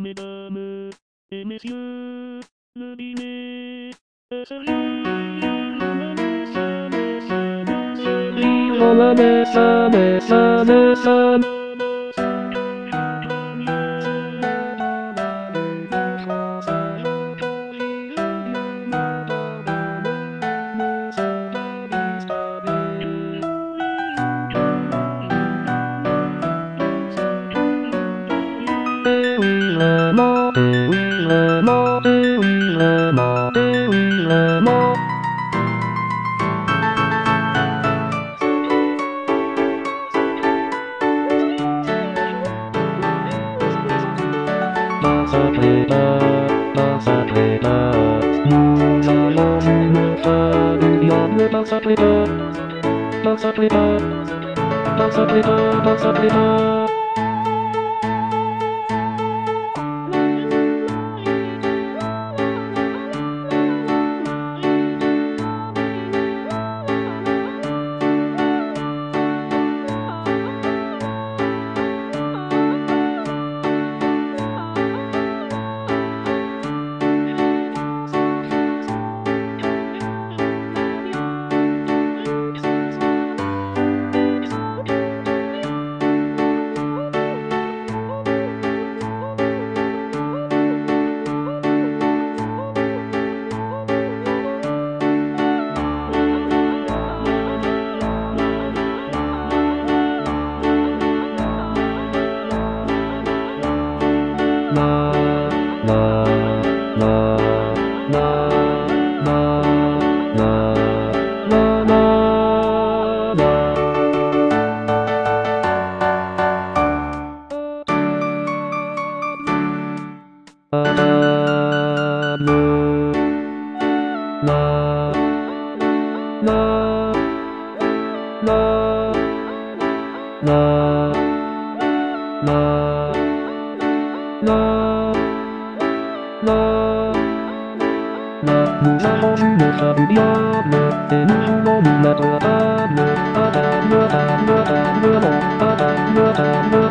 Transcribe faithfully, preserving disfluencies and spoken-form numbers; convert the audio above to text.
Mesdames et messieurs, le dîner est servi. Vive la messe, messe, messe. Et oui vraiment, et oui vraiment, et oui vraiment, et oui vraiment. Dans ce prépa, dans ce prépa, nous allons nous faire du bien dans ce prépa, dans ce prépa, dans ce prépa, dans ce prépa. La la la la la la la la la. La la la la la la la la. Nous avons vu le chat du diable, et nous voulons nous mettre à table, à table, à table, à table, à table, à table.